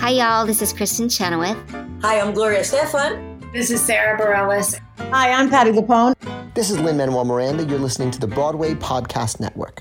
Hi, y'all. This is Kristen Chenoweth. Hi, I'm Gloria Stefan. This is Sarah Bareilles. Hi, I'm Patti LuPone. This is Lin-Manuel Miranda. You're listening to the Broadway Podcast Network.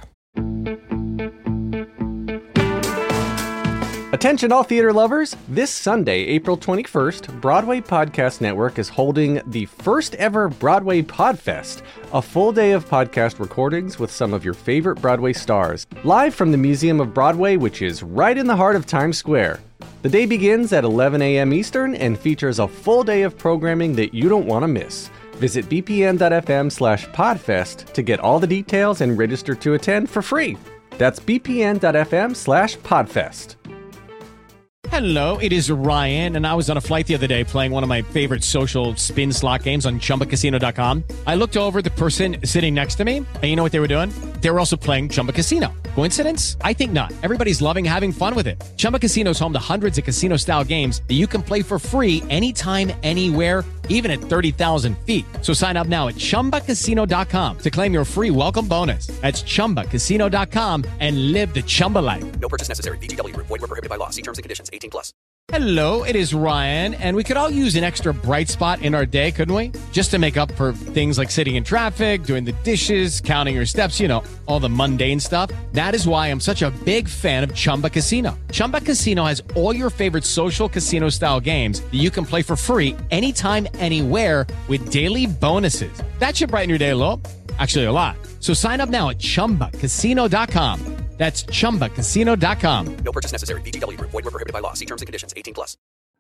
Attention all theater lovers! This Sunday, April 21st, Broadway Podcast Network is holding the first ever Broadway Podfest, a full day of podcast recordings with some of your favorite Broadway stars, live from the Museum of Broadway, which is right in the heart of Times Square. The day begins at 11 a.m. Eastern and features a full day of programming that you don't want to miss. Visit bpn.fm/podfest to get all the details and register to attend for free. That's bpn.fm/podfest. Hello, it is Ryan, and I was on a flight the other day playing one of my favorite social spin slot games on ChumbaCasino.com. I looked over at the person sitting next to me, and you know what they were doing? They were also playing Chumba Casino. Coincidence? I think not. Everybody's loving having fun with it. Chumba Casino is home to hundreds of casino-style games that you can play for free anytime, anywhere, even at 30,000 feet. So sign up now at ChumbaCasino.com to claim your free welcome bonus. That's ChumbaCasino.com and live the Chumba life. No purchase necessary. VGW. Void where prohibited by law. See terms and conditions. 18+. Hello, it is Ryan, and we could all use an extra bright spot in our day, couldn't we? Just to make up for things like sitting in traffic, doing the dishes, counting your steps, you know, all the mundane stuff. That is why I'm such a big fan of Chumba Casino. Chumba Casino has all your favorite social casino-style games that you can play for free anytime, anywhere with daily bonuses. That should brighten your day a little. Actually, a lot. So sign up now at ChumbaCasino.com. That's ChumbaCasino.com. No purchase necessary. VGW. Void where prohibited by law. See terms and conditions. 18+.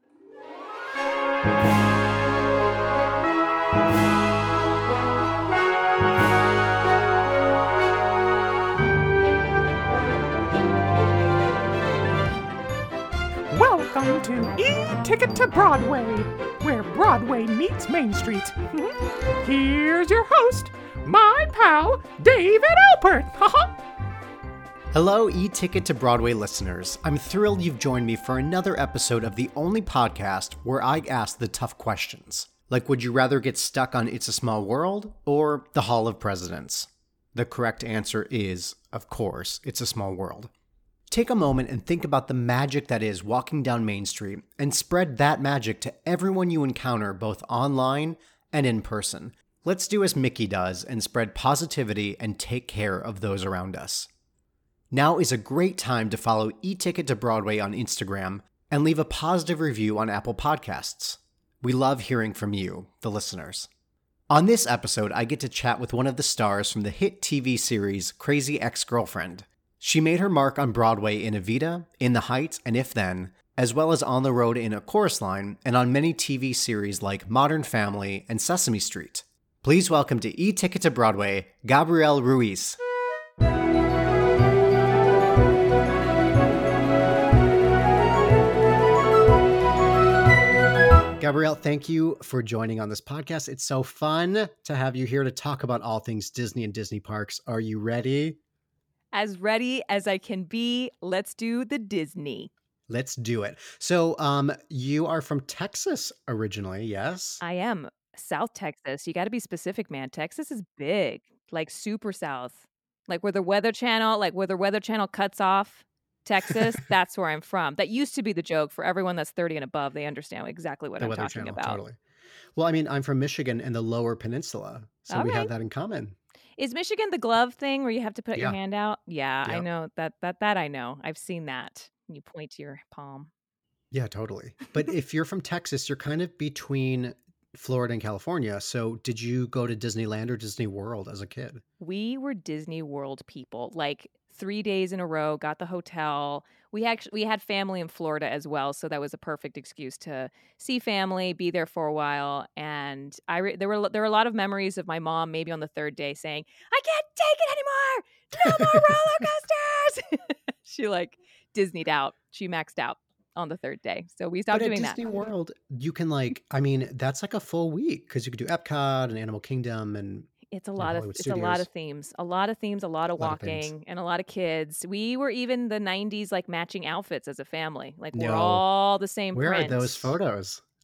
Welcome to E-Ticket to Broadway, where Broadway meets Main Street. Here's your host, my pal, David Alpert. Hello, E-Ticket to Broadway listeners. I'm thrilled you've joined me for another episode of the only podcast where I ask the tough questions. Like, would you rather get stuck on It's a Small World or The Hall of Presidents? The correct answer is, of course, It's a Small World. Take a moment and think about the magic that is walking down Main Street and spread that magic to everyone you encounter both online and in person. Let's do as Mickey does and spread positivity and take care of those around us. Now is a great time to follow E-Ticket to Broadway on Instagram and leave a positive review on Apple Podcasts. We love hearing from you, the listeners. On this episode, I get to chat with one of the stars from the hit TV series Crazy Ex-Girlfriend. She made her mark on Broadway in Evita, In the Heights, and If Then, as well as on the road in A Chorus Line and on many TV series like Modern Family and Sesame Street. Please welcome to E-Ticket to Broadway, Gabrielle Ruiz. Gabrielle, thank you for joining on this podcast. It's so fun to have you here to talk about all things Disney and Disney parks. Are you ready? As ready as I can be. Let's do the Disney. Let's do it. So you are from Texas originally, yes? I am. South Texas. You got to be specific, man. Texas is big, like super south. Like where the Weather Channel cuts off Texas, that's where I'm from. That used to be the joke for everyone that's 30 and above. They understand exactly what I'm talking about. Totally. Well, I mean, I'm from Michigan and the Lower Peninsula, so we have that in common. Is Michigan the glove thing where you have to put your hand out? Yeah, Yep. I know that I know. I've seen that. You point to your palm. Yeah, totally. But if you're from Texas, you're kind of between Florida and California. So did you go to Disneyland or Disney World as a kid? We were Disney World people. Like 3 days in a row, got the hotel. We had family in Florida as well, so that was a perfect excuse to see family, be there for a while. And there were a lot of memories of my mom, maybe on the third day, saying, "I can't take it anymore. No more roller coasters." She like Disneyed out. She maxed out on the third day, so we stopped doing that. But at Disney World, you can that's like a full week because you could do Epcot and Animal Kingdom and. It's a lot of themes, a lot of walking, and a lot of kids. We were even the 90s like matching outfits as a family. Like we're all the same Where print. are those photos?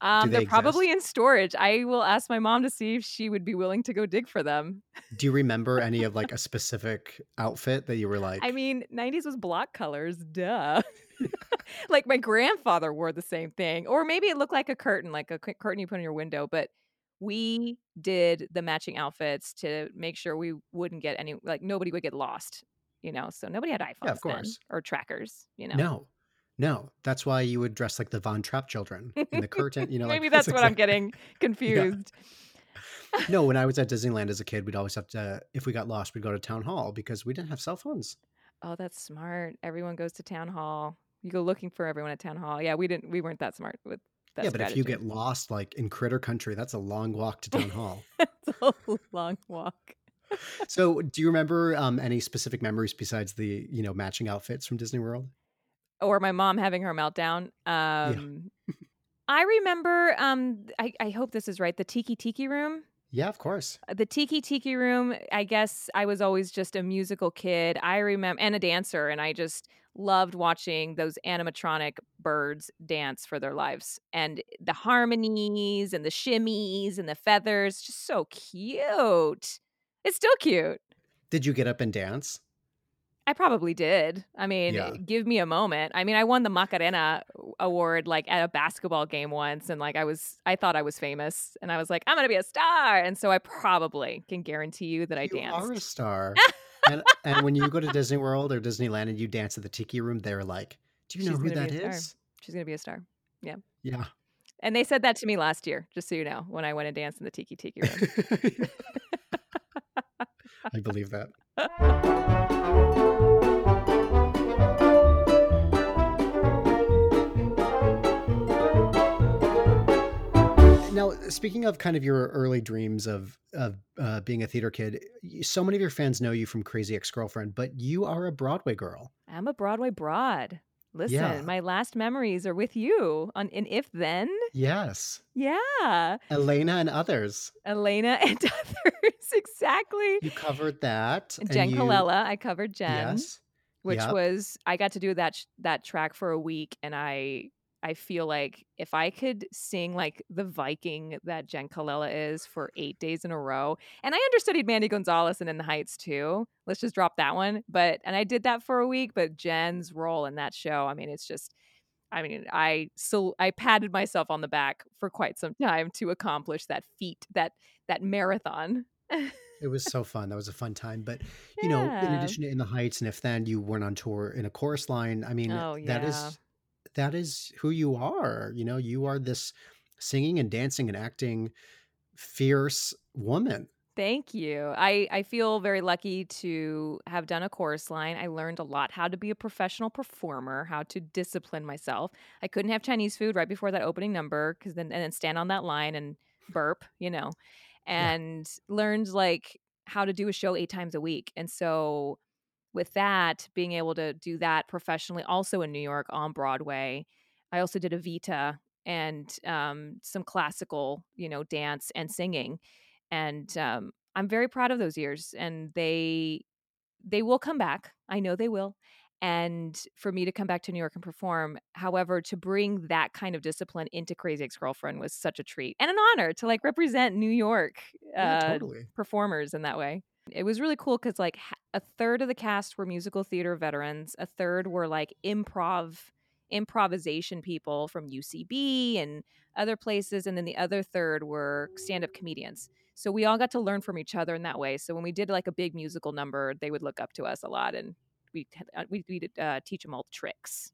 Do they They're probably exist? in storage. I will ask my mom to see if she would be willing to go dig for them. Do you remember any of like a specific outfit that you were I like, mean, 90s was block colors, duh. Like my grandfather wore the same thing, or maybe it looked like a curtain, like a curtain you put on your window. But we did the matching outfits to make sure we wouldn't get any, like nobody would get lost, So nobody had yeah, of iPhones then course. or trackers. No, no. That's why you would dress like the Von Trapp children in the curtain, like Maybe that's that's what I'm exactly. getting Yeah. confused. No, when I was at Disneyland as a kid, we'd always have to, if we got lost, we'd go to town hall because we didn't have cell phones. Oh, that's smart. Everyone goes to town hall. You go looking for everyone at town hall. Yeah, we weren't that smart with that Yeah, but if you strategy. get lost like in Critter Country, that's a long walk to town hall. It's a long walk. So, do you remember any specific memories besides the, matching outfits from Disney World? Or my mom having her meltdown. Yeah. I remember, I hope this is right, the Tiki Tiki Room. Yeah, of course. The Tiki Tiki Room, I guess I was always just a musical kid. I remember, and a dancer, and I just loved watching those animatronic birds dance for their lives. And the harmonies and the shimmies and the feathers, just so cute. It's still cute. Did you get up and dance? I probably did. I mean, Yeah. give me a moment. I mean, I won the Macarena award like at a basketball game once, and like I thought I was famous, and I was like, I'm gonna be a star, and so I probably can guarantee you that I You are a danced. star. And when you go to Disney World or Disneyland and you dance at the Tiki Room, they're like, "Do you know She's who gonna be that a star. is?" She's gonna be a star. Yeah, Yeah. and they said that to me last year, just so you know, when I went and danced in the Tiki Tiki Room. I believe that. Now, speaking of kind of your early dreams of being a theater kid, so many of your fans know you from Crazy Ex-Girlfriend, but you are a Broadway girl. I'm a Broadway broad. Listen, Yeah. my last memories are with you on in If Then. Yes. Yeah, Elena and others. Elena and others, exactly. You covered that. And Jen you, Colella, I covered Jen, yes. which Yep. was I got to do that track for a week, and I feel like if I could sing like the Viking that Jen Colella is for 8 days in a row, and I understudied Mandy Gonzalez and In the Heights too. Let's just drop that one. And I did that for a week, but Jen's role in that show, I mean, it's just, I mean, I patted myself on the back for quite some time to accomplish that feat, that marathon. It was so fun. That was a fun time. But, in Yeah. addition to In the Heights and If Then, you went on tour in a chorus line. I mean, Oh that yeah. is who you are. You are this singing and dancing and acting fierce woman. Thank you. I feel very lucky to have done a chorus line. I learned a lot how to be a professional performer, how to discipline myself. I couldn't have Chinese food right before that opening number and then stand on that line and burp, Yeah. and learned like how to do a show 8 times a week. And so with that, being able to do that professionally, also in New York on Broadway, I also did Evita and some classical, dance and singing. And I'm very proud of those years, and they will come back. I know they will. And for me to come back to New York and perform, however, to bring that kind of discipline into Crazy Ex-Girlfriend was such a treat and an honor to like represent New York Yeah, totally. performers in that way. It was really cool because like a third of the cast were musical theater veterans, a third were like improvisation people from UCB and other places, and then the other third were stand-up comedians. So we all got to learn from each other in that way. So when we did like a big musical number, they would look up to us a lot, and we'd teach them all the tricks.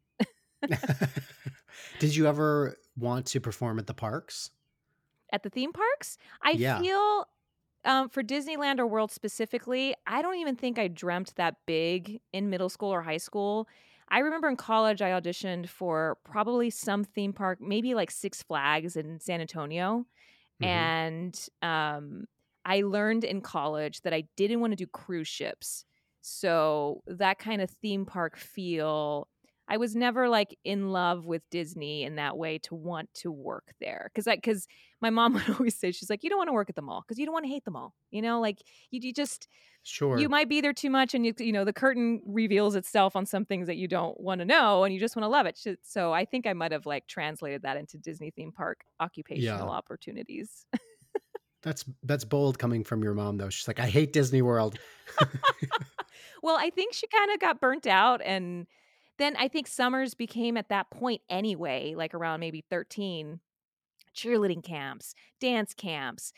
Did you ever want to perform at the parks? At the theme parks, I Yeah. feel for Disneyland or World specifically, I don't even think I dreamt that big in middle school or high school. I remember in college, I auditioned for probably some theme park, maybe like Six Flags in San Antonio. Mhm. And I learned in college that I didn't want to do cruise ships. So that kind of theme park feel, I was never like in love with Disney in that way to want to work there. Because my mom would always say, she's like, you don't want to work at the mall because you don't want to hate the mall. Like you just, Sure. you might be there too much, and the curtain reveals itself on some things that you don't want to know, and you just want to love it. So I think I might have like translated that into Disney theme park occupational opportunities. That's bold coming from your mom, though. She's like, I hate Disney World. Well, I think she kind of got burnt out, and then I think summers became at that point anyway, like around maybe 13, cheerleading camps, dance camps.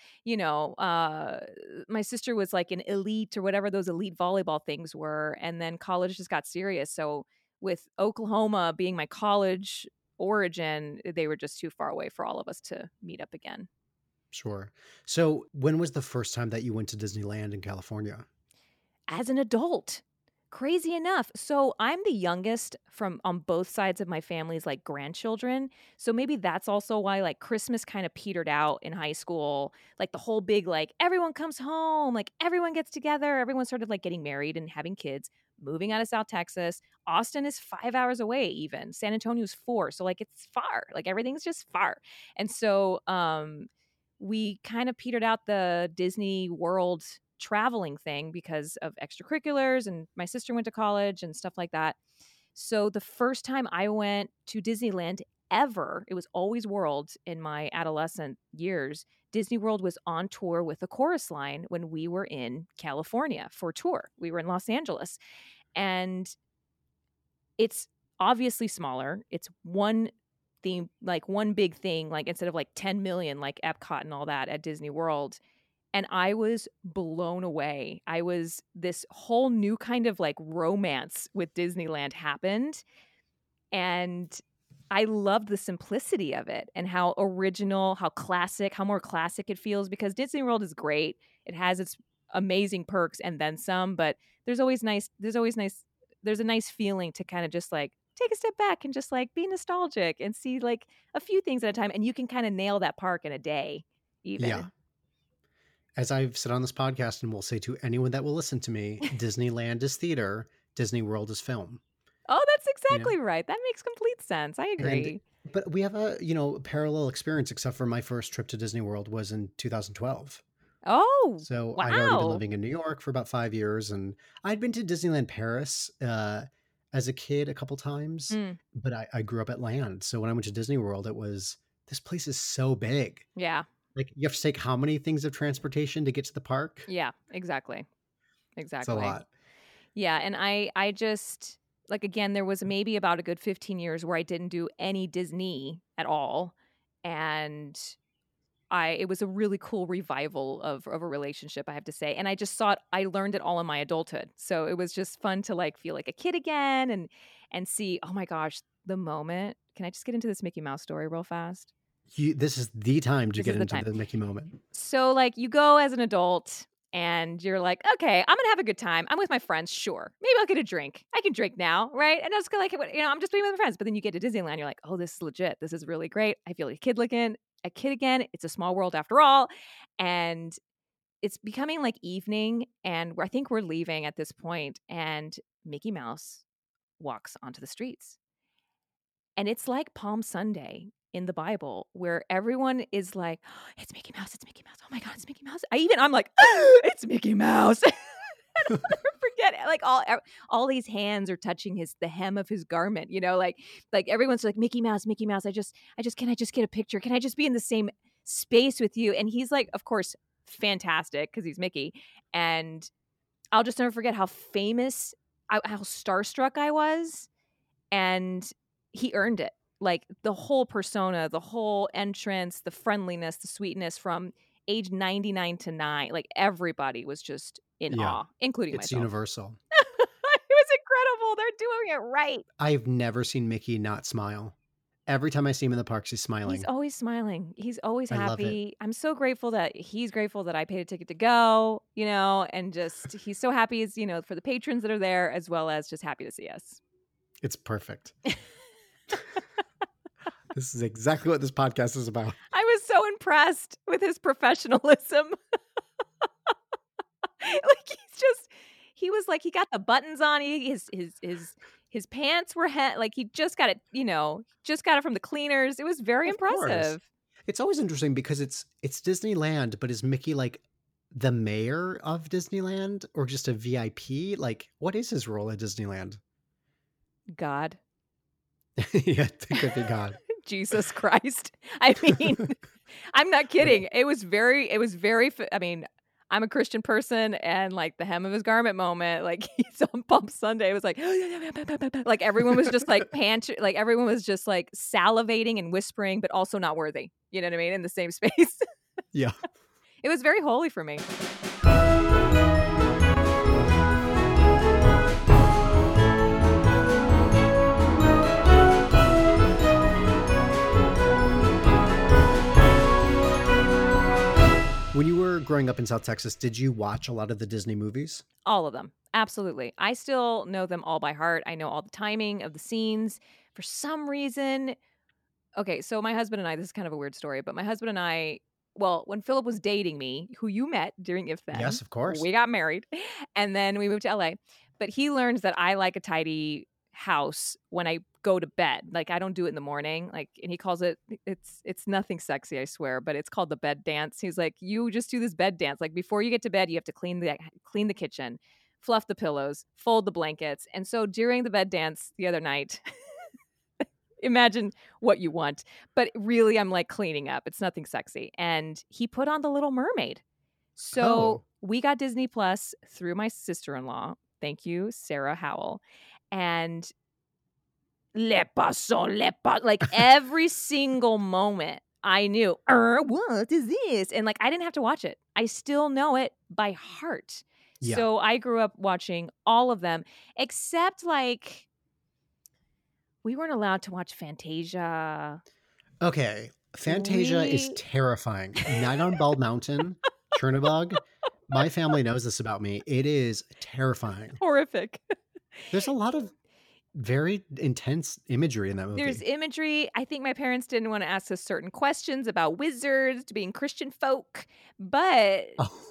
My sister was like an elite or whatever those elite volleyball things were, and then college just got serious. So with Oklahoma being my college origin, they were just too far away for all of us to meet up again. Sure. So when was the first time that you went to Disneyland in California? As an adult. Crazy enough. So I'm the youngest from on both sides of my family's like grandchildren. So maybe that's also why like Christmas kind of petered out in high school. Like the whole big like everyone comes home, like everyone gets together, everyone started like getting married and having kids, moving out of South Texas. Austin is 5 hours away even. San Antonio's 4. So like it's far. Like everything's just far. And so we kind of petered out the Disney World traveling thing because of extracurriculars, and my sister went to college and stuff like that. So the first time I went to Disneyland ever, it was always World in my adolescent years. Disney World was on tour with the Chorus Line when we were in California for tour. We were in Los Angeles, and it's obviously smaller. It's one theme, like one big thing, like instead of like 10 million, like Epcot and all that at Disney World. And I was blown away. This whole new kind of like romance with Disneyland happened. And I loved the simplicity of it and how original, how classic, how more classic it feels, because Disney World is great. It has its amazing perks and then some, but there's a nice feeling to kind of just like take a step back and just like be nostalgic and see like a few things at a time. And you can kind of nail that park in a day even. Yeah. As I've said on this podcast and will say to anyone that will listen to me, Disneyland is theater, Disney World is film. Oh, that's exactly right. That makes complete sense. I agree. But we have a, parallel experience, except for my first trip to Disney World was in 2012. Oh, so wow. I'd already been living in New York for about 5 years, and I'd been to Disneyland Paris as a kid a couple times, but I grew up at Land. So when I went to Disney World, it was, this place is so big. Yeah. Like you have to take how many things of transportation to get to the park? Yeah, exactly. It's a lot. Yeah. And I just, like, again, there was maybe about a good 15 years where I didn't do any Disney at all. And it was a really cool revival of a relationship, I have to say. And I just I learned it all in my adulthood. So it was just fun to like feel like a kid again and see, oh my gosh, the moment. Can I just get into this Mickey Mouse story real fast? This is the time to get into the Mickey moment. So like you go as an adult and you're like, okay, I'm going to have a good time. I'm with my friends. Sure. Maybe I'll get a drink. I can drink now. Right. And I was like, I'm just being with my friends. But then you get to Disneyland. You're like, oh, this is legit. This is really great. I feel like a kid again. It's a small world after all. And it's becoming like evening. And I think we're leaving at this point. And Mickey Mouse walks onto the streets. And it's like Palm Sunday in the Bible, where everyone is like, oh, it's Mickey Mouse, it's Mickey Mouse. Oh my God, it's Mickey Mouse. I'm like, oh, it's Mickey Mouse. And I'll never forget it. Like all these hands are touching the hem of his garment, like everyone's like, Mickey Mouse, Mickey Mouse. Can I just get a picture? Can I just be in the same space with you? And he's like, of course, fantastic, because he's Mickey. And I'll just never forget how famous, how starstruck I was. And he earned it. Like the whole persona, the whole entrance, the friendliness, the sweetness from age 99 to 9, like everybody was just in awe, including myself. It's universal. It was incredible. They're doing it right. I've never seen Mickey not smile. Every time I see him in the parks, he's smiling. He's always smiling. He's always happy. I love it. I'm so grateful that he's grateful that I paid a ticket to go, and just he's so happy as, for the patrons that are there, as well as just happy to see us. It's perfect. This is exactly what this podcast is about. I was so impressed with his professionalism. He was like, he got the buttons on. His His pants were like he just got it, just got it from the cleaners. It was very Of course. impressive. It's always interesting because it's Disneyland, but is Mickey like the mayor of Disneyland or just a VIP? Like, what is his role at Disneyland? God. Yeah, it could be God. Jesus Christ. I mean, I'm not kidding. It was very, I mean, I'm a Christian person, and like the hem of his garment moment, like he's on Palm Sunday, it was like everyone was just like like everyone was just like salivating and whispering, but also not worthy. You know what I mean? In the same space. Yeah. It was very holy for me. When you were growing up in South Texas, did you watch a lot of the Disney movies? All of them. Absolutely. I still know them all by heart. I know all the timing of the scenes. For some reason, okay, so my husband and I, this is kind of a weird story, but my husband and I, well, when Philip was dating me, who you met during If Then. Yes, of course. We got married, and then we moved to LA. But he learns that I like a tidy house when I go to bed. Like I don't do it in the morning. Like, and he calls it's nothing sexy, I swear, but it's called the bed dance. He's like, you just do this bed dance. Like before you get to bed, you have to clean the kitchen, fluff the pillows, fold the blankets. And so during the bed dance the other night, imagine what you want, but really I'm like cleaning up. It's nothing sexy. And he put on The Little Mermaid. So we got Disney Plus through my sister-in-law. Thank you, Sarah Howell. And like every single moment I knew, what is this? And like, I didn't have to watch it. I still know it by heart. Yeah. So I grew up watching all of them, except like we weren't allowed to watch Fantasia. Okay. Fantasia is terrifying. Night on Bald Mountain, Chernobog. My family knows this about me. It is terrifying. Horrific. There's a lot of very intense imagery in that movie. There's imagery. I think my parents didn't want to ask us certain questions about wizards, being Christian folk, but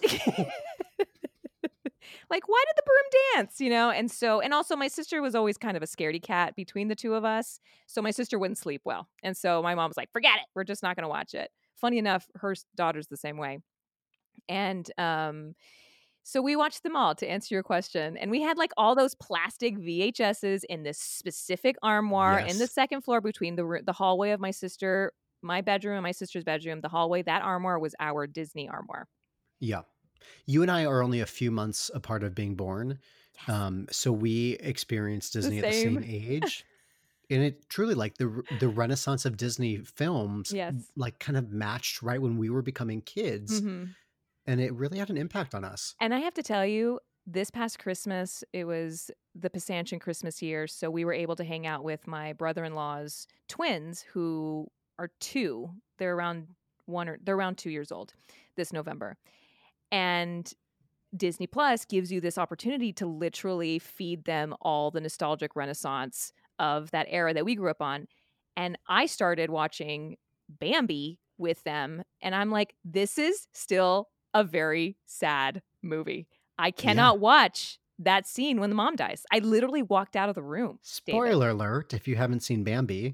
like, why did the broom dance? And also my sister was always kind of a scaredy cat between the two of us. So my sister wouldn't sleep well. And so my mom was like, forget it. We're just not going to watch it. Funny enough, her daughter's the same way. And so we watched them all, to answer your question. And we had like all those plastic VHSs in this specific armoire in the second floor between the hallway of my bedroom and my sister's bedroom. The hallway, that armoire was our Disney armoire. Yeah. You and I are only a few months apart of being born. Yes. So we experienced Disney at the same age. And it truly, like the renaissance of Disney films, like kind of matched right when we were becoming kids. Mm-hmm. And it really had an impact on us. And I have to tell you, this past Christmas, it was the Pasanchin Christmas year. So we were able to hang out with my brother-in-law's twins, who are 2. They're around 2 years old this November. And Disney Plus gives you this opportunity to literally feed them all the nostalgic renaissance of that era that we grew up on. And I started watching Bambi with them. And I'm like, this is still a very sad movie. I cannot watch that scene when the mom dies. I literally walked out of the room. Spoiler alert, if you haven't seen Bambi.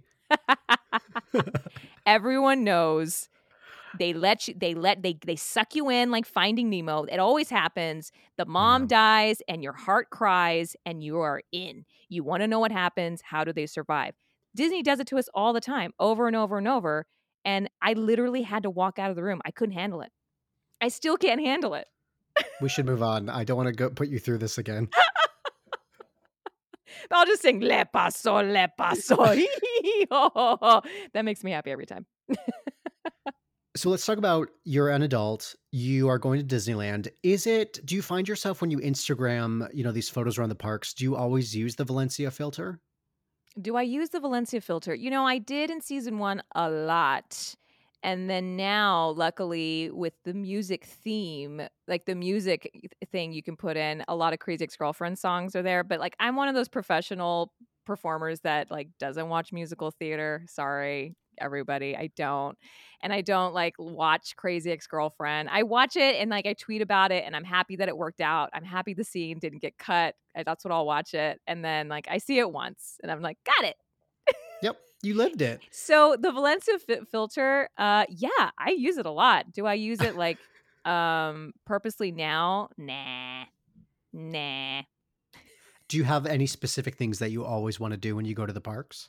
Everyone knows. They suck you in like Finding Nemo. It always happens. The mom dies and your heart cries and you are in. You want to know what happens. How do they survive? Disney does it to us all the time, over and over and over. And I literally had to walk out of the room. I couldn't handle it. I still can't handle it. We should move on. I don't want to go put you through this again. I'll just sing Le Paso, Le Paso. That makes me happy every time. So let's talk about, you're an adult. You are going to Disneyland. Do you find yourself when you Instagram, these photos around the parks, do you always use the Valencia filter? Do I use the Valencia filter? I did in season 1 a lot. And then now, luckily, with the music theme, like the music thing you can put in, a lot of Crazy Ex-Girlfriend songs are there. But like, I'm one of those professional performers that like doesn't watch musical theater. Sorry. everybody. I don't. And I don't like watch Crazy Ex-Girlfriend. I watch it and like I tweet about it and I'm happy that it worked out. I'm happy the scene didn't get cut. That's what I'll watch it. And then like I see it once and I'm like, got it. Yep, you lived it. So the Valencia filter, yeah, I use it a lot. Do I use it like purposely now? Nah. Do you have any specific things that you always want to do when you go to the parks?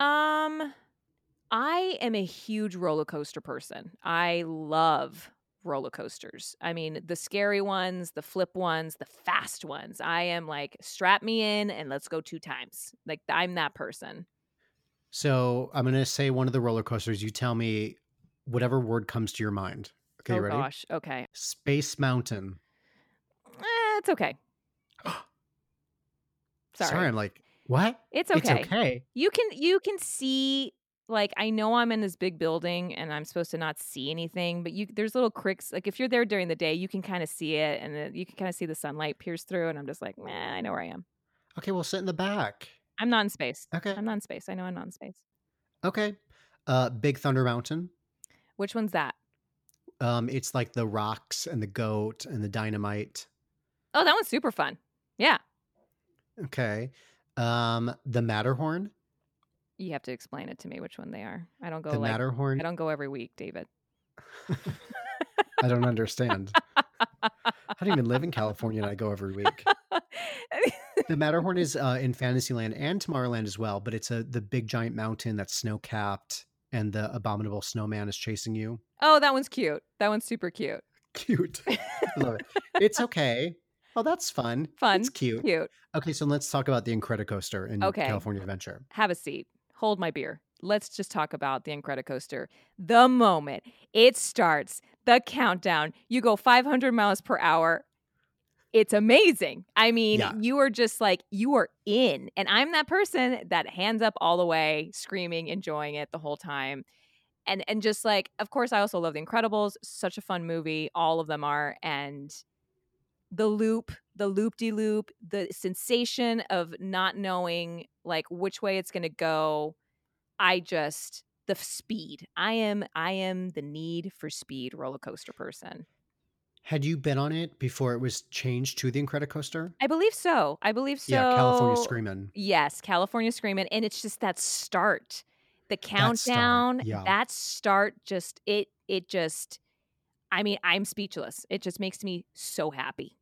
I am a huge roller coaster person. I love roller coasters. I mean, the scary ones, the flip ones, the fast ones. I am like, strap me in and let's go 2 times. Like, I'm that person. So I'm going to say one of the roller coasters. You tell me whatever word comes to your mind. Okay, oh, you ready? Gosh. Okay. Space Mountain. It's okay. Sorry, I'm like, what? It's okay. It's okay. You can see, like, I know I'm in this big building and I'm supposed to not see anything, but there's little cricks. Like if you're there during the day, you can kind of see it and you can kind of see the sunlight pierce through. And I'm just like, I know where I am. Okay, well, sit in the back. I'm not in space. Okay. I'm not in space. I know I'm not in space. Okay. Big Thunder Mountain. Which one's that? It's like the rocks and the goat and the dynamite. Oh, that one's super fun. Yeah. Okay. The Matterhorn. You have to explain it to me which one they are. I don't go The Matterhorn. I don't go every week, David. I don't understand. I don't even live in California and I go every week. The Matterhorn is in Fantasyland and Tomorrowland as well, but it's the big giant mountain that's snow-capped and the abominable snowman is chasing you. Oh, that one's cute. That one's super cute. Cute. Love it. It's okay. Oh, that's fun. Fun. It's cute. Cute. Okay, so let's talk about the Incredicoaster in California Adventure. Have a seat. Hold my beer. Let's just talk about the Incredicoaster. The moment it starts, the countdown, you go 500 miles per hour. It's amazing. I mean, You are just like, you are in. And I'm that person that hands up all the way, screaming, enjoying it the whole time. And just like, of course, I also love The Incredibles. Such a fun movie. All of them are. And the loop-de-loop, the sensation of not knowing like which way it's going to go. The speed. I am the need for speed roller coaster person. Had you been on it before it was changed to the Incredicoaster? I believe so. Yeah, California Screamin'. Yes, California Screamin'. And it's just that start. The countdown, that start just, it just, I mean, I'm speechless. It just makes me so happy.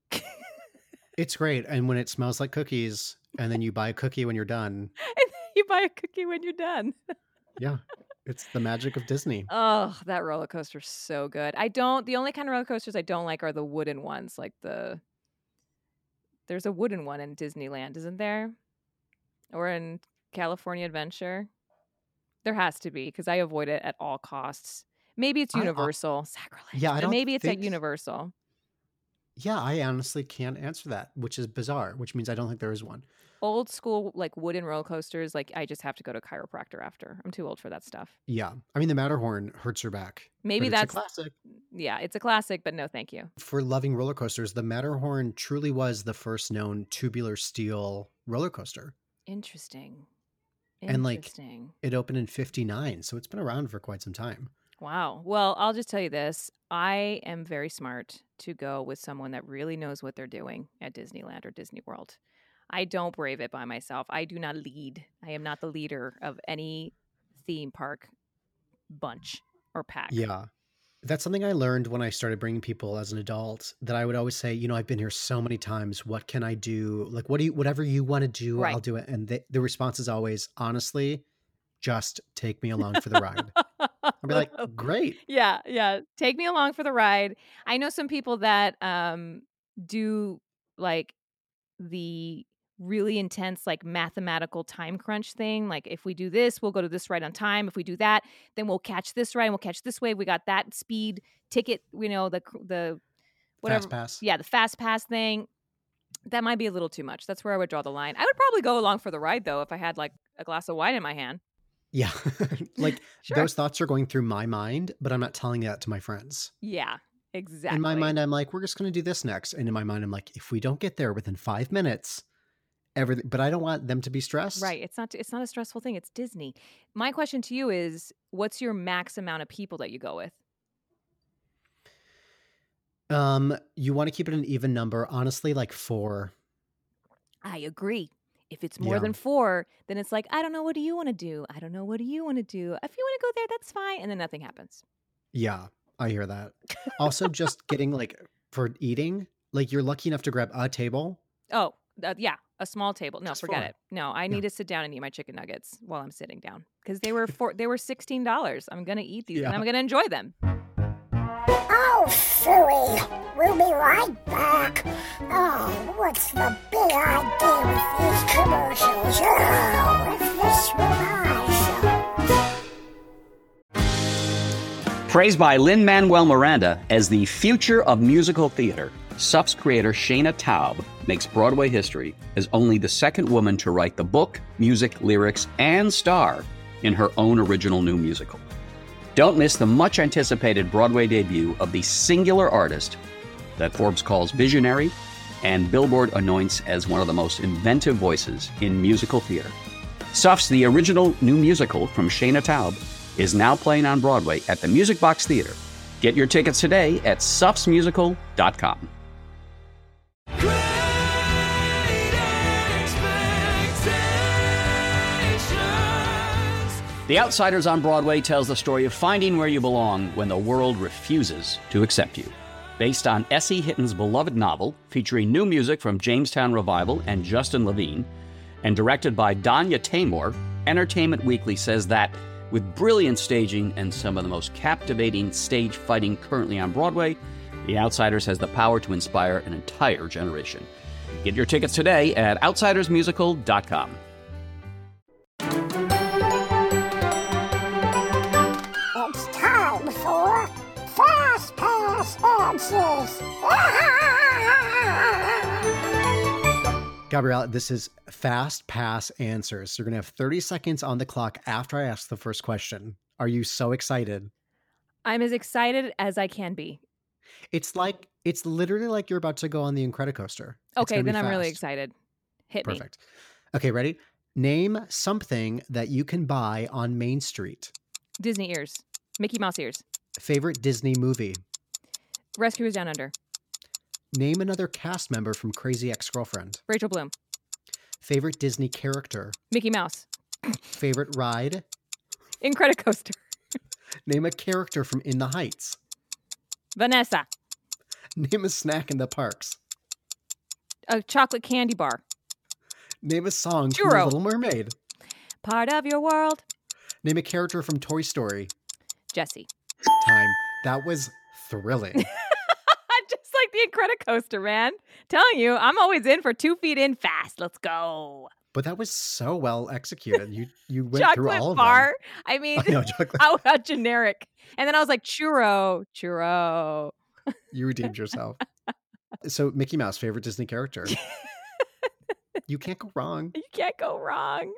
It's great. And when it smells like cookies and then you buy a cookie when you're done. And you buy a cookie when you're done. Yeah. It's the magic of Disney. Oh, that roller coaster's so good. The only kind of roller coasters I don't like are the wooden ones. Like there's a wooden one in Disneyland, isn't there? Or in California Adventure? There has to be, because I avoid it at all costs. Maybe it's Universal. Sacrilege. Yeah, maybe it's at Universal. Yeah, I honestly can't answer that, which is bizarre, which means I don't think there is one. Old school, like wooden roller coasters, like I just have to go to a chiropractor after. I'm too old for that stuff. Yeah. I mean, the Matterhorn hurts your back. Maybe that's a classic. Yeah, it's a classic, but no, thank you. For loving roller coasters, the Matterhorn truly was the first known tubular steel roller coaster. Interesting. And like it opened in 1959, so it's been around for quite some time. Wow. Well, I'll just tell you this. I am very smart to go with someone that really knows what they're doing at Disneyland or Disney World. I don't brave it by myself. I do not lead. I am not the leader of any theme park bunch or pack. Yeah. That's something I learned when I started bringing people as an adult, that I would always say, I've been here so many times. What can I do? Like, whatever you want to do, right. I'll do it. And the response is always, honestly, just take me along for the ride. I'll be like, great. Yeah. Take me along for the ride. I know some people that do like the really intense, like mathematical time crunch thing. Like if we do this, we'll go to this ride on time. If we do that, then we'll catch this ride and we'll catch this wave. We got that speed ticket, the whatever. Fast pass. Yeah, the fast pass thing. That might be a little too much. That's where I would draw the line. I would probably go along for the ride though if I had like a glass of wine in my hand. Yeah. Like sure. Those thoughts are going through my mind, but I'm not telling that to my friends. Yeah, exactly. In my mind, I'm like, we're just going to do this next. And in my mind, I'm like, if we don't get there within 5 minutes, everything, but I don't want them to be stressed. Right. It's not a stressful thing. It's Disney. My question to you is, what's your max amount of people that you go with? You want to keep it an even number. Honestly, like 4. I agree. If it's more Yeah. than 4, then it's like, I don't know. What do you want to do? I don't know. What do you want to do? If you want to go there, that's fine. And then nothing happens. Yeah, I hear that. Also, just getting like for eating, like you're lucky enough to grab a table. Oh, yeah. A small table. No, Just forget 4. it. No, I need to sit down and eat my chicken nuggets while I'm sitting down because they were $16. I'm going to eat these and I'm going to enjoy them. Oh, phooey. We'll be right back. Oh, what's the big idea with these commercials? Oh, if this were my show. Praised by Lin-Manuel Miranda as the future of musical theater, SUF's creator Shayna Taub makes Broadway history as only the second woman to write the book, music, lyrics, and star in her own original new musical. Don't miss the much-anticipated Broadway debut of the singular artist that Forbes calls visionary and Billboard anoints as one of the most inventive voices in musical theater. SUF's The Original New Musical from Shayna Taub is now playing on Broadway at the Music Box Theater. Get your tickets today at sufsmusical.com. The Outsiders on Broadway tells the story of finding where you belong when the world refuses to accept you. Based on S.E. Hitton's beloved novel, featuring new music from Jamestown Revival and Justin Levine, and directed by Danya Taymor, Entertainment Weekly says that, with brilliant staging and some of the most captivating stage fighting currently on Broadway, The Outsiders has the power to inspire an entire generation. Get your tickets today at outsidersmusical.com. It's time for Fast Pass Answers. Gabrielle, this is Fast Pass Answers. You're going to have 30 seconds on the clock after I ask the first question. Are you so excited? I'm as excited as I can be. It's literally like you're about to go on the Incredicoaster. Okay, then I'm really excited. Hit me. Perfect. Okay, ready? Name something that you can buy on Main Street. Disney ears. Mickey Mouse ears. Favorite Disney movie. Rescuers Down Under. Name another cast member from Crazy Ex-Girlfriend. Rachel Bloom. Favorite Disney character. Mickey Mouse. Favorite ride. Incredicoaster. Name a character from In the Heights. Vanessa. Name a snack in the parks. A chocolate candy bar. Name a song from Churro. The Little Mermaid. Part of your world. Name a character from Toy Story. Jesse. Time. That was thrilling. Just like the Incredicoaster, man. Telling you, I'm always in for 2 feet in fast. Let's go. But that was so well executed. You went Chocolate through all of bar. them. I mean, I know, chocolate. how generic. And then I was like, churro. You redeemed yourself. So Mickey Mouse, favorite Disney character. You can't go wrong. You can't go wrong.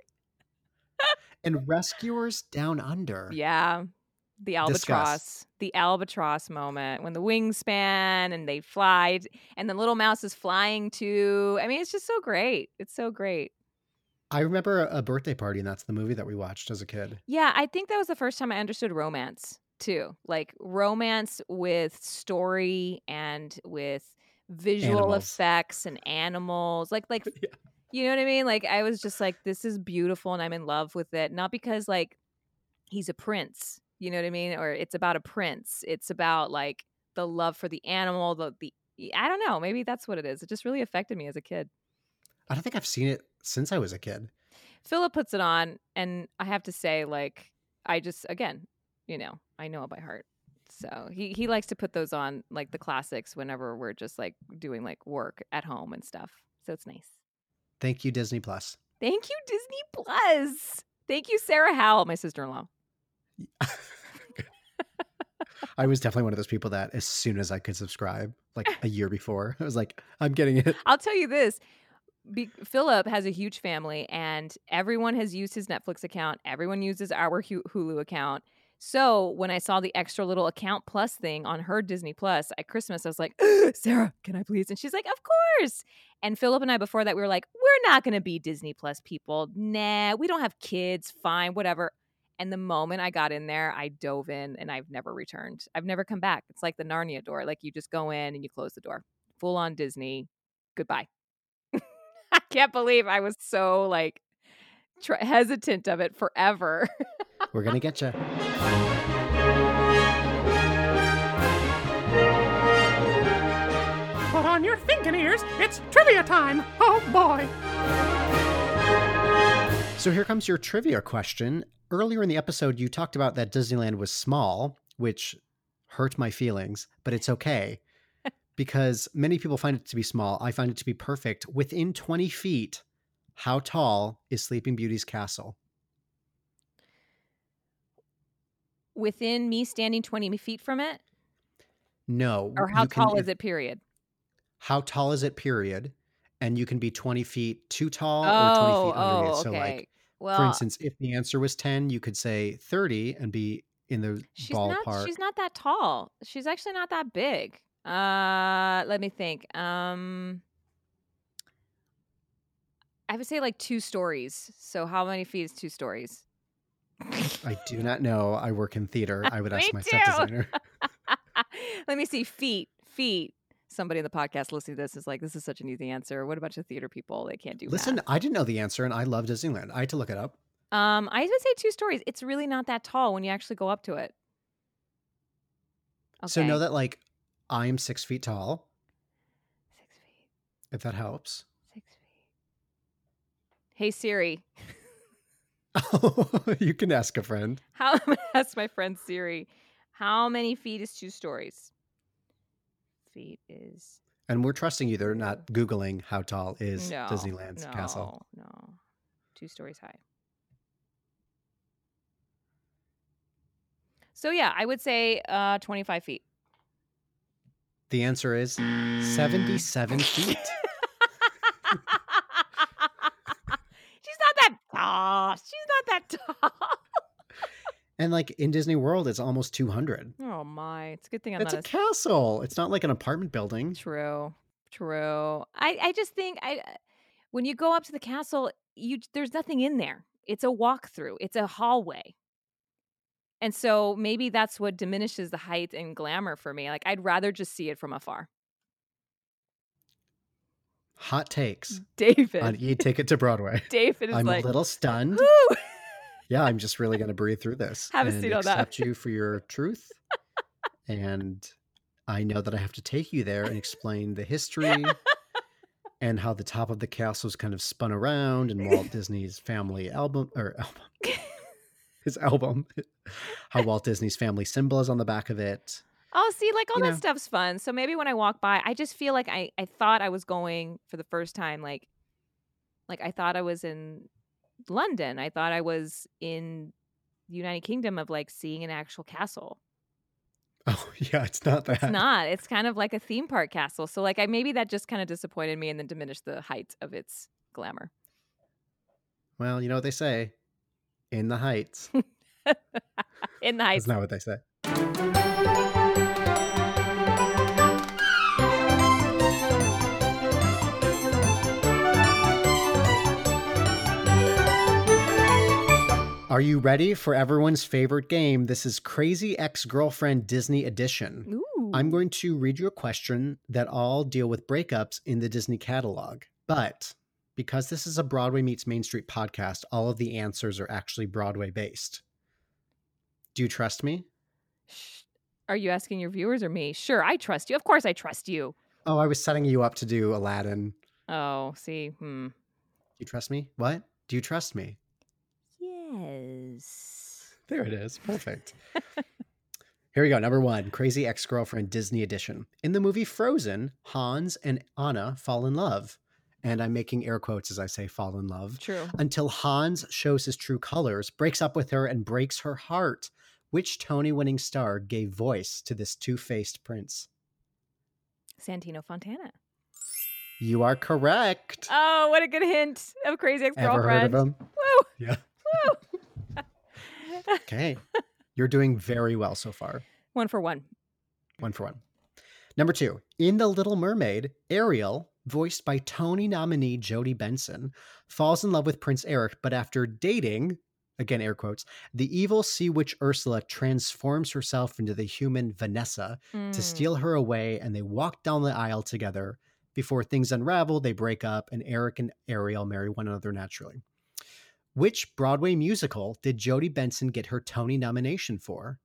And Rescuers Down Under. Yeah. The albatross. Discuss. The albatross moment when the wings span and they fly and the little mouse is flying too. I mean, it's just so great. It's so great. I remember a birthday party, and that's the movie that we watched as a kid. Yeah, I think that was the first time I understood romance too. Like romance with story and with visual Animals. effects and animals. Like Yeah. You know what I mean? Like I was just like, this is beautiful and I'm in love with it. Not because like he's a prince, you know what I mean? Or it's about a prince. It's about like the love for the animal, the I don't know, maybe that's what it is. It just really affected me as a kid. I don't think I've seen it since I was a kid. Philip puts it on and I have to say, like, I just, again, you know, I know it by heart. So he likes to put those on, like the classics, whenever we're just like doing like work at home and stuff. So it's nice. Thank you, Disney Plus. Thank you, Disney Plus. Thank you, Sarah Howell, my sister-in-law. I was definitely one of those people that as soon as I could subscribe, like a year before, I was like, I'm getting it. I'll tell you this. Philip has a huge family and everyone has used his Netflix account. Everyone uses our Hulu account. So when I saw the extra little Account Plus thing on her Disney Plus at Christmas, I was like, Sarah, can I please? And she's like, of course. And Philip and I, before that, we were like, we're not going to be Disney Plus people. Nah, we don't have kids. Fine, whatever. And the moment I got in there, I dove in and I've never returned. I've never come back. It's like the Narnia door. Like you just go in and you close the door. Full on Disney. Goodbye. I can't believe I was so like hesitant of it forever. We're going to get you. Put on your thinking ears. It's trivia time. Oh, boy. So here comes your trivia question. Earlier in the episode, you talked about that Disneyland was small, which hurt my feelings, but it's okay because many people find it to be small. I find it to be perfect. Within 20 feet, how tall is Sleeping Beauty's castle? Within me standing 20 feet from it? No. Or how tall is it, period? How tall is it, period? And you can be 20 feet too tall or 20 feet underneath. So okay. For instance, if the answer was 10, you could say 30 and be in the ballpark. She's not that tall. She's actually not that big. Let me think. I would say like 2 stories. So how many feet is 2 stories? I do not know. I work in theater. I would ask my too. set designer. Let me see. Feet. Somebody in the podcast listening to this is like, this is such an easy answer. What about your theater people? They can't do Listen, math. I didn't know the answer, and I love Disneyland. I had to look it up. I would say 2 stories. It's really not that tall when you actually go up to it. Okay. So know that, like, I'm 6 feet tall. 6 feet. If that helps. 6 feet. Hey, Siri. Oh, you can ask a friend. I'm going to ask my friend Siri. How many feet is 2 stories? Feet is... And we're trusting you. They're not Googling how tall is Disneyland's castle. No. 2 stories high. So yeah, I would say 25 feet. The answer is 77 feet. She's not that tall. And like in Disney World, it's almost 200. Oh my. It's a good thing I'm It's not a castle. It's not like an apartment building. True. I just think when you go up to the castle, there's nothing in there. It's a walkthrough. It's a hallway. And so maybe that's what diminishes the height and glamour for me. Like I'd rather just see it from afar. Hot takes. David. On E-Ticket to Broadway. David is I'm like, a little stunned. Woo! Yeah, I'm just really going to breathe through this. Have a seat on that. Accept you for your truth. And I know that I have to take you there and explain the history and how the top of the castle is kind of spun around and Walt Disney's family his album, how Walt Disney's family symbol is on the back of it. Oh, see, like all that stuff's fun. So maybe when I walk by, I just feel like I thought I was going for the first time. Like I thought I was in London. I thought I was in the United Kingdom of like seeing an actual castle. Oh yeah, it's not that. It's not. It's kind of like a theme park castle. So like maybe that just kind of disappointed me and then diminished the height of its glamour. Well, you know what they say. In the heights. In the heights. That's not what they say. Are you ready for everyone's favorite game? This is Crazy Ex-Girlfriend Disney Edition. Ooh. I'm going to read you a question that all deal with breakups in the Disney catalog. But because this is a Broadway Meets Main Street podcast, all of the answers are actually Broadway based. Do you trust me? Are you asking your viewers or me? Sure, I trust you. Of course I trust you. Oh, I was setting you up to do Aladdin. Oh, see. Do you trust me? What? Do you trust me? Yes. There it is. Perfect. Here we go. Number 1, Crazy Ex-Girlfriend Disney Edition. In the movie Frozen, Hans and Anna fall in love. And I'm making air quotes as I say fall in love. True. Until Hans shows his true colors, breaks up with her, and breaks her heart. Which Tony-winning star gave voice to this two-faced prince? Santino Fontana. You are correct. Oh, what a good hint of Crazy Ex-Girlfriend. Ever heard of him? Woo! Yeah. Woo! Okay. You're doing very well so far. 1 for 1. 1 for 1. Number 2. In The Little Mermaid, Ariel, voiced by Tony nominee Jodie Benson, falls in love with Prince Eric, but after dating, again air quotes, the evil sea witch Ursula transforms herself into the human Vanessa to steal her away, and they walk down the aisle together. Before things unravel, they break up, and Eric and Ariel marry one another naturally. Which Broadway musical did Jodie Benson get her Tony nomination for?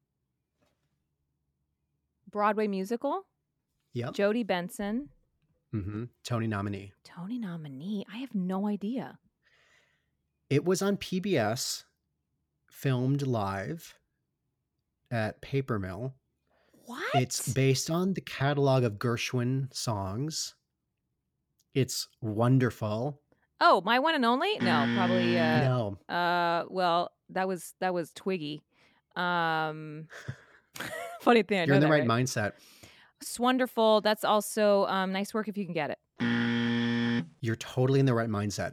Broadway musical? Yep. Jodie Benson. Tony nominee. Tony nominee? I have no idea. It was on PBS, filmed live at Paper Mill. What? It's based on the catalog of Gershwin songs. It's wonderful. Oh, My One and Only? No, probably. No. Well, that was Twiggy. Funny thing. You're in the right mindset. It's wonderful. That's also Nice Work If You Can Get It. You're totally in the right mindset.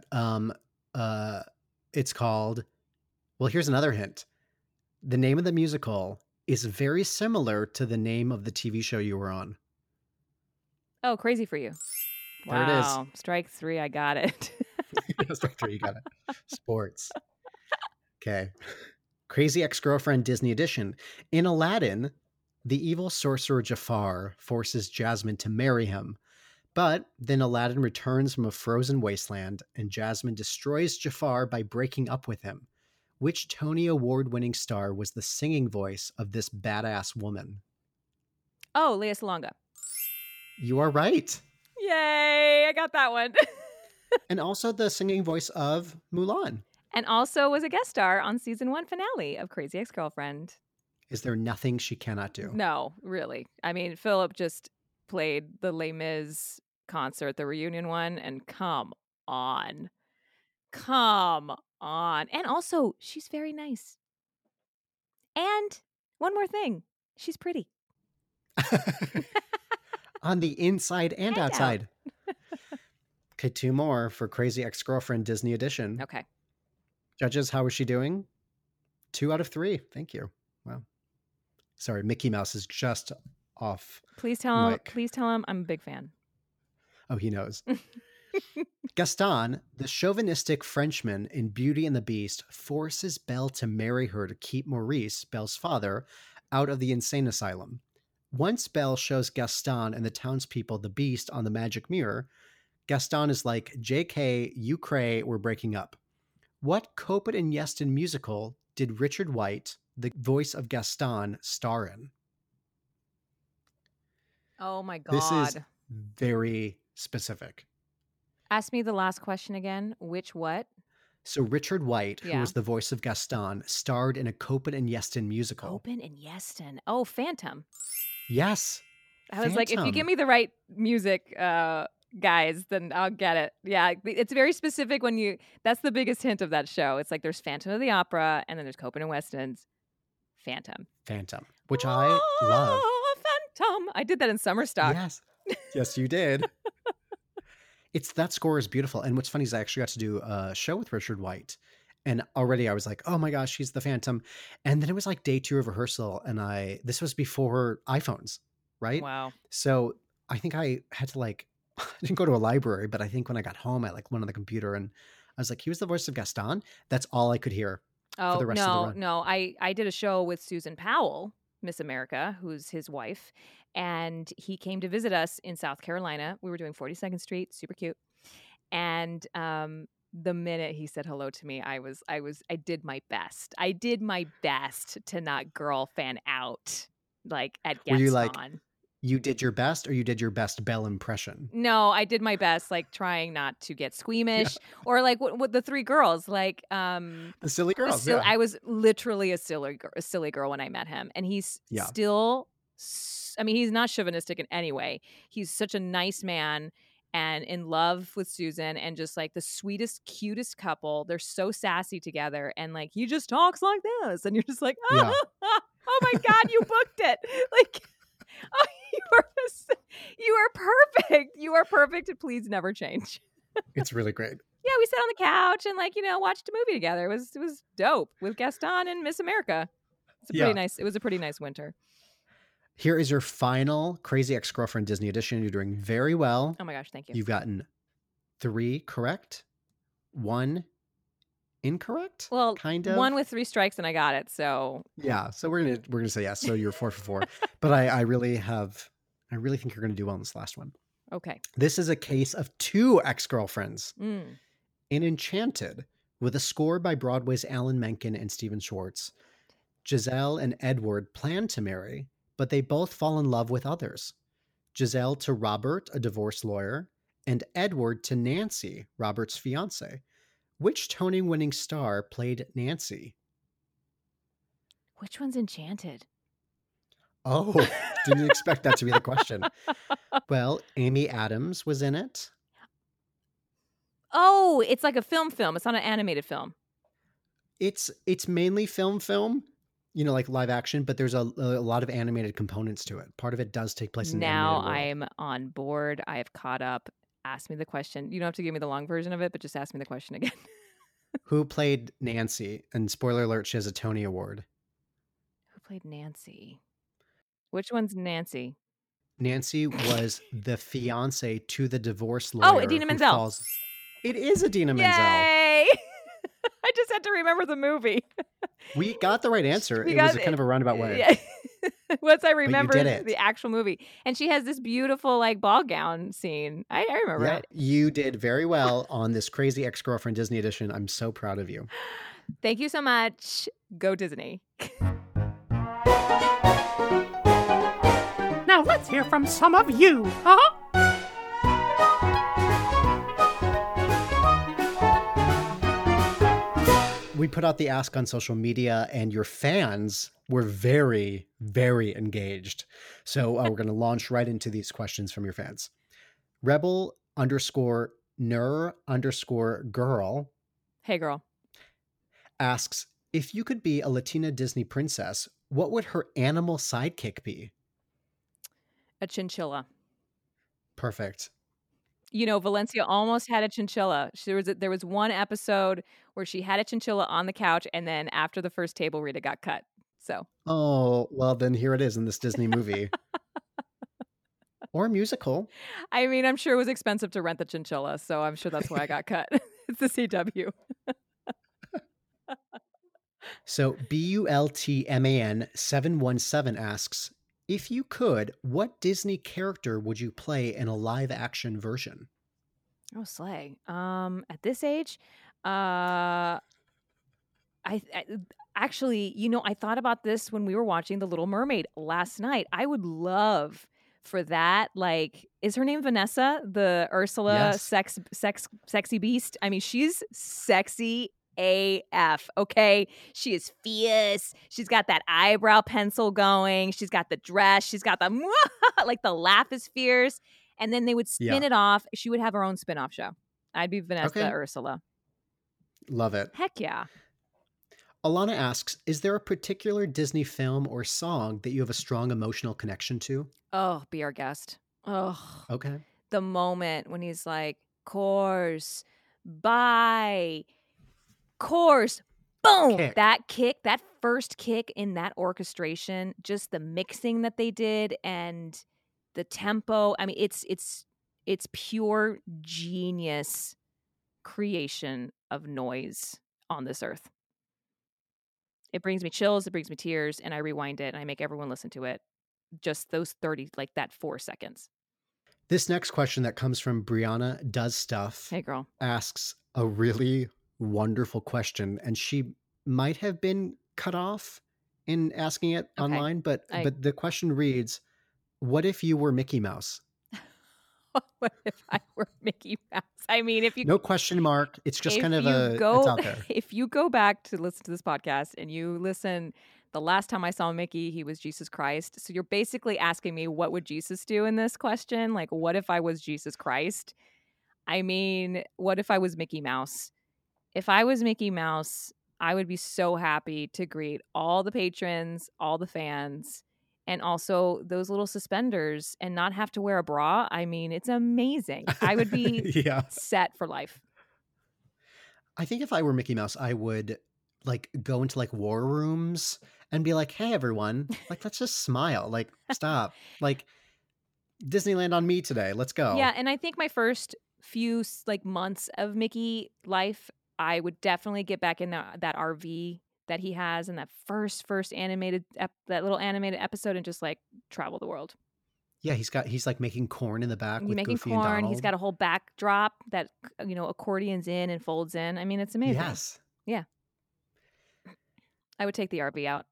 It's called. Well, here's another hint. The name of the musical is very similar to the name of the TV show you were on. Oh, Crazy for You. There it is. Wow. Strike 3, I got it. Strike 3, you got it. Sports. Okay. Crazy Ex-Girlfriend Disney Edition. In Aladdin, the evil sorcerer Jafar forces Jasmine to marry him. But then Aladdin returns from a frozen wasteland, and Jasmine destroys Jafar by breaking up with him. Which Tony Award-winning star was the singing voice of this badass woman? Oh, Lea Salonga. You are right. Yay, I got that one. And also the singing voice of Mulan. And also was a guest star on season 1 finale of Crazy Ex-Girlfriend. Is there nothing she cannot do? No, really. I mean, Philip just played the Les Mis concert, the reunion one, and come on. And also, she's very nice. And one more thing, she's pretty. On the inside and outside. Okay, 2 more for Crazy Ex-Girlfriend Disney Edition. Okay. Judges, how is she doing? 2 out of 3. Thank you. Wow. Sorry, Mickey Mouse is just off. Please tell him I'm a big fan. Oh, he knows. Gaston, the chauvinistic Frenchman in Beauty and the Beast, forces Belle to marry her to keep Maurice, Belle's father, out of the insane asylum. Once Belle shows Gaston and the townspeople the Beast on the magic mirror, Gaston is like, JK, you cray, we're breaking up. What Coppola and Yeston musical did Richard White, the voice of Gaston, star in? Oh my God. This is very specific. Ask me the last question again. Which what? So Richard White, who was the voice of Gaston, starred in a Coppola and Yeston musical. Coppola and Yeston. Oh, Phantom. Yes. I was like, if you give me the right music, guys, then I'll get it. Yeah, it's very specific when you, that's the biggest hint of that show. It's like there's Phantom of the Opera, and then there's Coppola and Weston's Phantom. Phantom, which I love. Phantom. I did that in Summer Stock. Yes. Yes, you did. That score is beautiful. And what's funny is I actually got to do a show with Richard White. And already I was like, oh my gosh, he's the Phantom. And then it was like day 2 of rehearsal. And this was before iPhones, right? Wow. So I think I had to I didn't go to a library, but I think when I got home, I went on the computer and I was like, he was the voice of Gaston. That's all I could hear for the rest of the run. No. I did a show with Susan Powell, Miss America, who's his wife. And he came to visit us in South Carolina. We were doing 42nd Street, super cute. And the minute he said hello to me, I did my best. I did my best to not girl fan out at Gaston. Were you you did your best, or you did your best Belle impression? No, I did my best, trying not to get squeamish, or what the 3 girls, the silly girls. Yeah. I was literally a silly girl when I met him, and he's still. I mean, he's not chauvinistic in any way. He's such a nice man and in love with Susan, and just the sweetest, cutest couple. They're so sassy together, and he just talks like this, and you're just like, oh my God, you booked it. Oh, you are perfect. You are perfect. Please never change. It's really great. Yeah, we sat on the couch and watched a movie together. It was dope with Gaston and Miss America. It's a pretty nice. It was a pretty nice winter. Here is your final Crazy Ex-Girlfriend Disney edition. You're doing very well. Oh my gosh, thank you. You've gotten 3 correct, 1 incorrect. Well, kind of 1 with 3 strikes, and I got it. So yeah, so we're gonna say yes. So you're 4 for 4. But I really think you're gonna do well in this last one. Okay. This is a case of 2 ex-girlfriends. Mm. In Enchanted, with a score by Broadway's Alan Menken and Stephen Schwartz, Giselle and Edward plan to marry, but they both fall in love with others. Giselle to Robert, a divorce lawyer, and Edward to Nancy, Robert's fiance. Which Tony-winning star played Nancy? Which one's Enchanted? Oh, didn't expect that to be the question. Well, Amy Adams was in it. Oh, it's like a film. It's not an animated film. It's mainly film, like live action, but there's a lot of animated components to it. Part of it does take place in the Now animated I'm world. on board. I have caught up. Ask me the question. You don't have to give me the long version of it, but just ask me the question again. Who played Nancy? And spoiler alert, she has a Tony Award. Who played Nancy? Which one's Nancy? Nancy was the fiance to the divorce lawyer. Oh, Idina Menzel. It is Idina Menzel. Yay! I just had to remember the movie. We got the right answer. It was kind of a roundabout way. Yeah. Once I remembered it. the actual movie. And she has this beautiful ball gown scene. I remember it. You did very well on this Crazy Ex-Girlfriend Disney edition. I'm so proud of you. Thank you so much. Go Disney. Now let's hear from some of you, huh? We put out the ask on social media, and your fans were very, very engaged. So we're going to launch right into these questions from your fans. Rebel_Nur_girl. Hey, girl. Asks, if you could be a Latina Disney princess, what would her animal sidekick be? A chinchilla. Perfect. Valencia almost had a chinchilla. There was one episode where she had a chinchilla on the couch, and then after the first table read, it got cut. So. Oh, well, then here it is in this Disney movie. Or musical. I mean, I'm sure it was expensive to rent the chinchilla, so I'm sure that's why I got cut. It's the CW. So BULTMAN 717 asks, if you could, what Disney character would you play in a live action version? Oh, slay. At this age, I actually, I thought about this when we were watching The Little Mermaid last night. I would love for that. Is her name Vanessa, the Ursula sexy beast? I mean, she's sexy AF. Okay. She is fierce. She's got that eyebrow pencil going. She's got the dress. She's got the the laugh is fierce. And then they would spin it off. She would have her own spin-off show. I'd be Vanessa Ursula. Love it. Heck yeah. Alana asks, is there a particular Disney film or song that you have a strong emotional connection to? Oh, Be Our Guest. Oh. Okay. The moment when he's like, course, bye, course, boom. Kick. That first kick in that orchestration, just the mixing that they did and the tempo. I mean, it's pure genius creation of noise on this earth. It brings me chills, it brings me tears, and I rewind it and I make everyone listen to it. Just those 30, that 4 seconds. This next question that comes from Brianna Does Stuff. Hey, girl. Asks a really wonderful question, and she might have been cut off in asking it online, but the question reads, what if you were Mickey Mouse? What if I were Mickey Mouse? I mean, if you... No question mark. It's just kind of it's out there. If you go back to listen to this podcast and you listen, the last time I saw Mickey, he was Jesus Christ. So you're basically asking me, what would Jesus do in this question? Like, what if I was Jesus Christ? I mean, what if I was Mickey Mouse? If I was Mickey Mouse, I would be so happy to greet all the patrons, all the fans, and also those little suspenders and not have to wear a bra. I mean, it's amazing. I would be set for life. I think if I were Mickey Mouse, I would like go into like war rooms and be like, hey, everyone, like, let's just smile. Like, stop. Like, Disneyland on me today. Let's go. Yeah, and I think my first few like months of Mickey life, I would definitely get back in that RV that he has in that first animated that little animated episode and just like travel the world. Yeah, he's like making corn in the back with making Goofy corn. and Donald. He's got a whole backdrop that accordions in and folds in. I mean, it's amazing. Yes. Yeah. I would take the RV out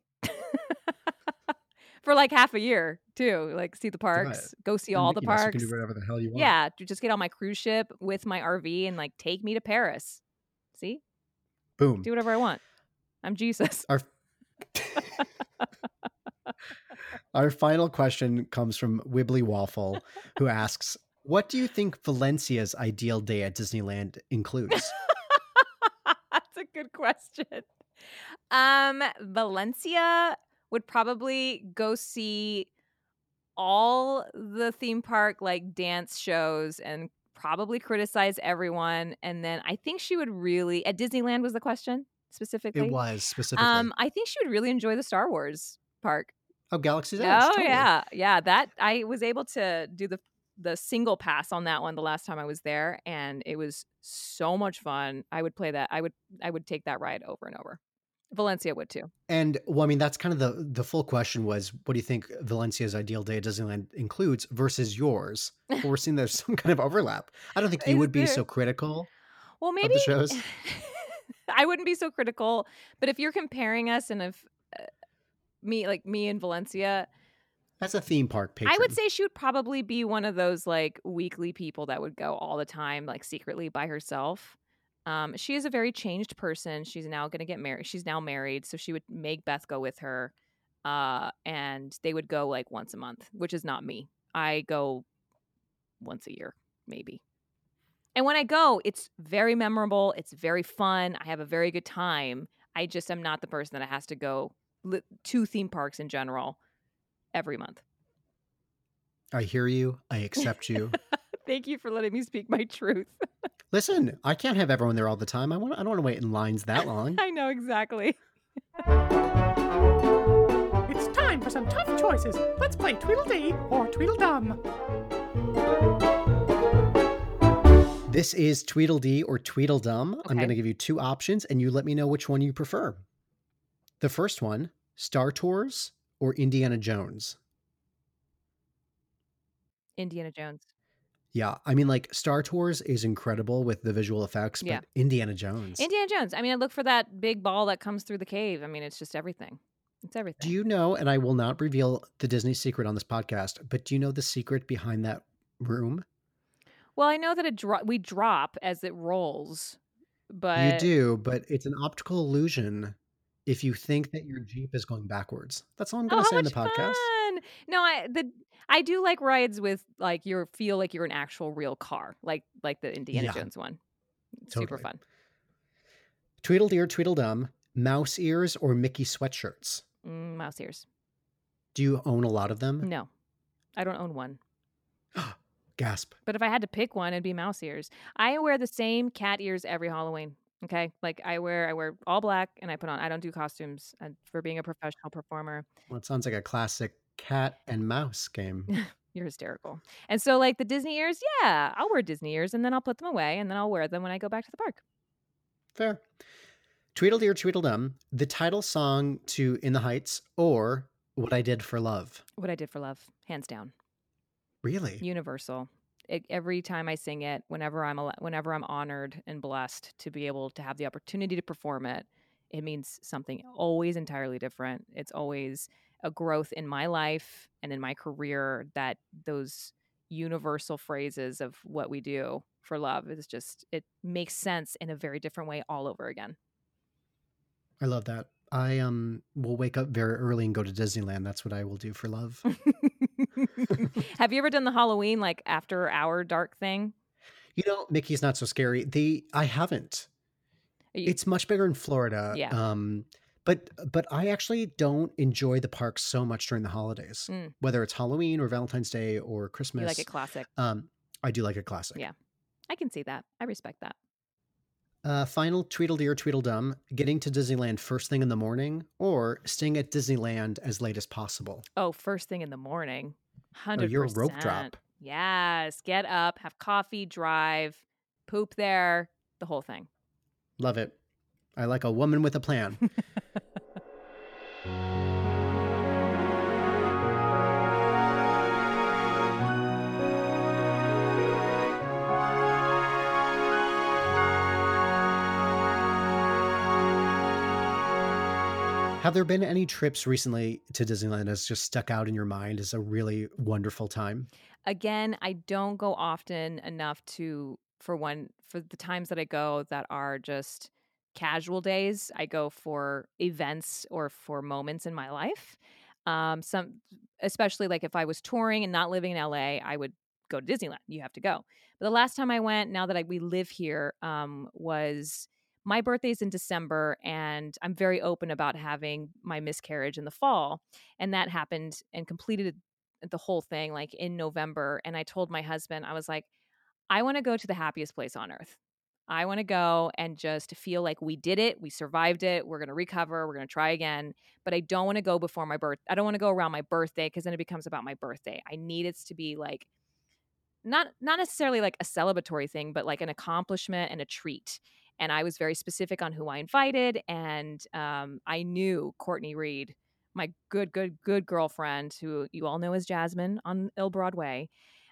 for like half a year too. Like see the parks, go see all the parks. You can do whatever the hell you want. Yeah, just get on my cruise ship with my RV and like take me to Paris. See? Boom. Do whatever I want. I'm Jesus. Our final question comes from Wibbly Waffle, who asks, what do you think Valencia's ideal day at Disneyland includes? That's a good question. Valencia would probably go see all the theme park like dance shows and probably criticize everyone. And then I think she would really, at Disneyland was the question specifically? It was specifically. I think she would really enjoy the Star Wars park. Oh, Galaxy's Edge. Oh, totally. yeah. That I was able to do the single pass on that one the last time I was there, and it was so much fun. I would play that. I would take that ride over and over. Valencia would too. And well, I mean, that's kind of the full question was, what do you think Valencia's ideal day at Disneyland includes versus yours? But we're seeing there's some kind of overlap. I don't think you would be so critical. Well, maybe of the shows. I wouldn't be so critical, but if you're comparing us, and if me and Valencia, that's a theme park patron. I would say she would probably be one of those like weekly people that would go all the time, like secretly by herself. She is a very changed person. She's now going to get married. She's now married, so she would make Beth go with her, and they would go like once a month, which is not me. I go once a year, maybe. And when I go, it's very memorable. It's very fun. I have a very good time. I just am not the person that has to go to theme parks in general every month. I hear you. I accept you. Thank you for letting me speak my truth. Listen, I can't have everyone there all the time. I don't want to wait in lines that long. I know, exactly. It's time for some tough choices. Let's play Tweedledee or Tweedledum. This is Tweedledee or Tweedledum. Okay. I'm going to give you two options, and you let me know which one you prefer. The first one, Star Tours or Indiana Jones? Indiana Jones. Yeah, I mean, like, Star Tours is incredible with the visual effects, but Yeah. Indiana Jones. Indiana Jones. I mean, I look for that big ball that comes through the cave. I mean, it's just everything. It's everything. Do you know, and I will not reveal the Disney secret on this podcast, but do you know the secret behind that room? Well, I know that we drop as it rolls, but You do, but it's an optical illusion if you think that your Jeep is going backwards. That's all I'm going to how say in the much podcast. fun! No, I do like rides with like feel like you're an actual real car, like the Indiana Yeah. Jones one. It's super Totally. fun. Tweedledee or Tweedledum, mouse ears or Mickey sweatshirts? Mouse ears. Do you own a lot of them? No, I don't own one. Gasp. But if I had to pick one, it'd be mouse ears. I wear the same cat ears every Halloween. Okay, like I wear all black, and I don't do costumes for being a professional performer. Well, it sounds like a classic cat and mouse game. You're hysterical. And so like the Disney ears, yeah, I'll wear Disney ears, and then I'll put them away, and then I'll wear them when I go back to the park. Fair. Tweedledee or Tweedledum, the title song to In the Heights or What I Did for Love? What I Did for Love, hands down. Really? Universal. Every time I sing it, whenever I'm honored and blessed to be able to have the opportunity to perform it, it means something always entirely different. It's always a growth in my life and in my career, that those universal phrases of what we do for love is just, it makes sense in a very different way all over again. I love that. I will wake up very early and go to Disneyland. That's what I will do for love. Have you ever done the Halloween like after hour dark thing? You know, Mickey's Not So Scary. I haven't. It's much bigger in Florida. Yeah. But I actually don't enjoy the park so much during the holidays, whether it's Halloween or Valentine's Day or Christmas. You like it classic. I do like it classic. Yeah, I can see that. I respect that. Final Tweedledee or Tweedledum, getting to Disneyland first thing in the morning or staying at Disneyland as late as possible? Oh, first thing in the morning. 100%. Oh, you're a rope drop. Yes. Get up, have coffee, drive, poop there, the whole thing. Love it. I like a woman with a plan. Have there been any trips recently to Disneyland that's just stuck out in your mind as a really wonderful time? Again, I don't go often enough for the times that I go that are just casual days. I go for events or for moments in my life. Especially like if I was touring and not living in LA, I would go to Disneyland. You have to go. But the last time I went, now that we live here, was my birthday's in December, and I'm very open about having my miscarriage in the fall. And that happened and completed the whole thing like in November. And I told my husband, I was like, I want to go to the happiest place on earth. I want to go and just feel like we did it. We survived it. We're going to recover. We're going to try again. But I don't want to go before my birth. I don't want to go around my birthday because then it becomes about my birthday. I need it to be like, not necessarily like a celebratory thing, but like an accomplishment and a treat. And I was very specific on who I invited. And I knew Courtney Reed, my good girlfriend, who you all know as Jasmine on Il Broadway.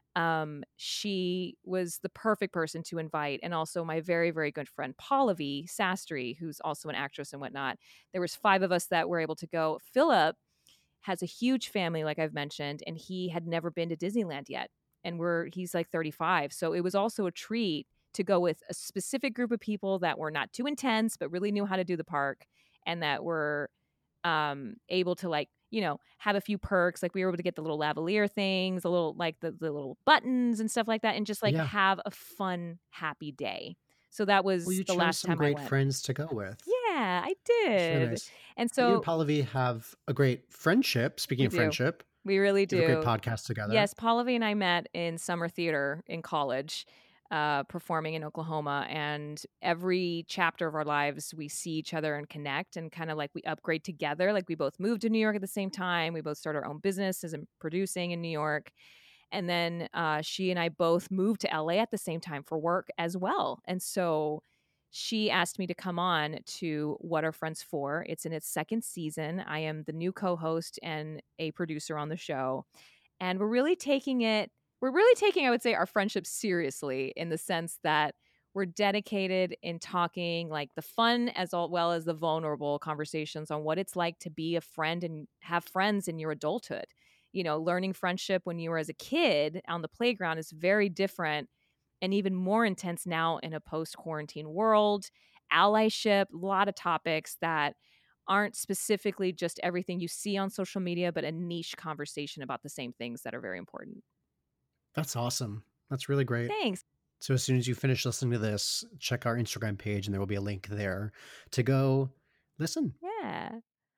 She was the perfect person to invite. And also my very, very good friend, Pallavi Sastry, who's also an actress and whatnot. There was 5 of us that were able to go. Philip has a huge family, like I've mentioned, and he had never been to Disneyland yet. And he's like 35. So it was also a treat to go with a specific group of people that were not too intense, but really knew how to do the park and that were able to like, have a few perks. Like we were able to get the little lavalier things, the little, like the little buttons and stuff like that. And just like have a fun, happy day. So that was the last time I went. Well, you chose some great friends to go with. Yeah, I did. So nice. And so you and Pallavi have a great friendship. Speaking of friendship. We really do. You have a great podcast together. Yes, Pallavi and I met in summer theater in college, performing in Oklahoma. And every chapter of our lives, we see each other and connect and kind of like we upgrade together. Like we both moved to New York at the same time. We both started our own businesses and producing in New York. And then she and I both moved to LA at the same time for work as well. And so she asked me to come on to What Are Friends For? It's in its 2nd season. I am the new co-host and a producer on the show. And we're really taking, I would say, our friendship seriously in the sense that we're dedicated in talking like the fun as well as the vulnerable conversations on what it's like to be a friend and have friends in your adulthood. Learning friendship when you were as a kid on the playground is very different and even more intense now in a post-quarantine world. Allyship, a lot of topics that aren't specifically just everything you see on social media, but a niche conversation about the same things that are very important. That's awesome. That's really great. Thanks. So as soon as you finish listening to this, check our Instagram page and there will be a link there to go listen. Yeah.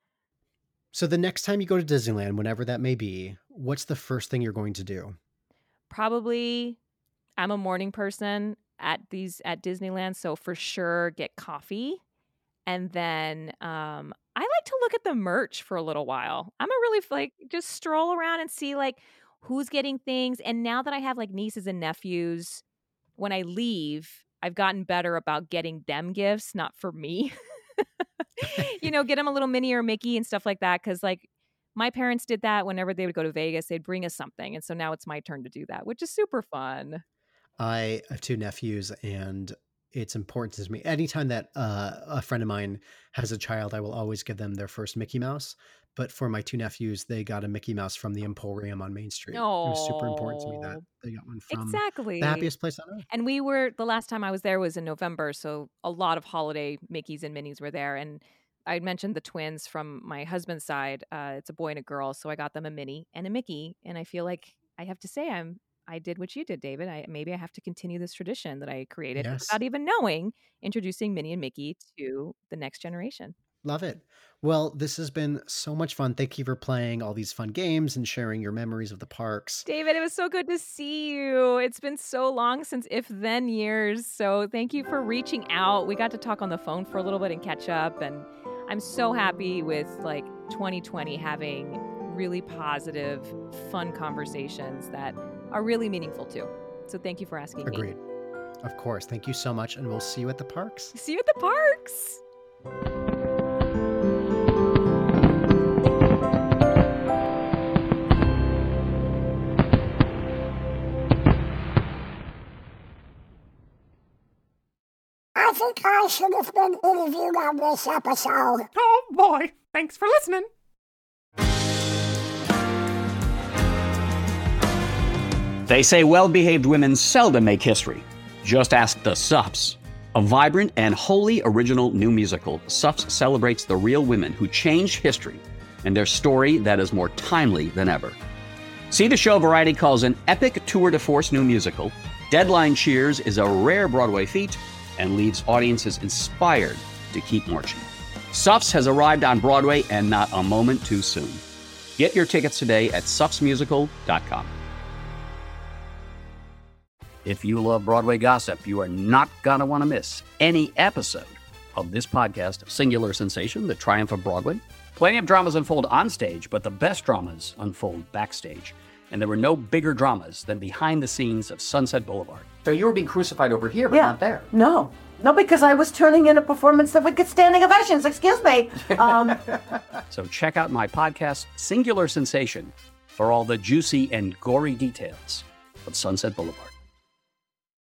So the next time you go to Disneyland, whenever that may be, what's the first thing you're going to do? Probably, I'm a morning person at Disneyland, so for sure get coffee. And then I like to look at the merch for a little while. I'm a really like just stroll around and see like who's getting things. And now that I have like nieces and nephews, when I leave, I've gotten better about getting them gifts, not for me. Get them a little Minnie or Mickey and stuff like that. Cause like my parents did that whenever they would go to Vegas, they'd bring us something. And so now it's my turn to do that, which is super fun. I have 2 nephews and it's important to me. Anytime that a friend of mine has a child, I will always give them their first Mickey Mouse. But for my 2 nephews, they got a Mickey Mouse from the Emporium on Main Street. Oh, it was super important to me that they got one from exactly the happiest place on earth. And the last time I was there was in November. So a lot of holiday Mickeys and Minnies were there. And I mentioned the twins from my husband's side. It's a boy and a girl. So I got them a Minnie and a Mickey. And I feel like I have to say I did what you did, David. Maybe I have to continue this tradition that I created without even knowing, introducing Minnie and Mickey to the next generation. Love it. Well, this has been so much fun. Thank you for playing all these fun games and sharing your memories of the parks. David, it was so good to see you. It's been so long since If Then years. So thank you for reaching out. We got to talk on the phone for a little bit and catch up. And I'm so happy with 2020 having really positive, fun conversations that are really meaningful too. So thank you for asking me. Agreed. Of course. Thank you so much. And we'll see you at the parks. See you at the parks. I think I should have been interviewed on this episode. Oh boy, thanks for listening. They say well-behaved women seldom make history. Just ask the Suffs. A vibrant and wholly original new musical, Suffs celebrates the real women who changed history and their story that is more timely than ever. See the show Variety calls an epic tour de force new musical. Deadline cheers is a rare Broadway feat and leaves audiences inspired to keep marching. Suffs has arrived on Broadway and not a moment too soon. Get your tickets today at suffsmusical.com. If you love Broadway gossip, you are not going to want to miss any episode of this podcast, Singular Sensation, The Triumph of Broadway. Plenty of dramas unfold on stage, but the best dramas unfold backstage. And there were no bigger dramas than behind the scenes of Sunset Boulevard. So you were being crucified over here, but not there. No, because I was turning in a performance that would get standing ovations. Excuse me. So check out my podcast, Singular Sensation, for all the juicy and gory details of Sunset Boulevard.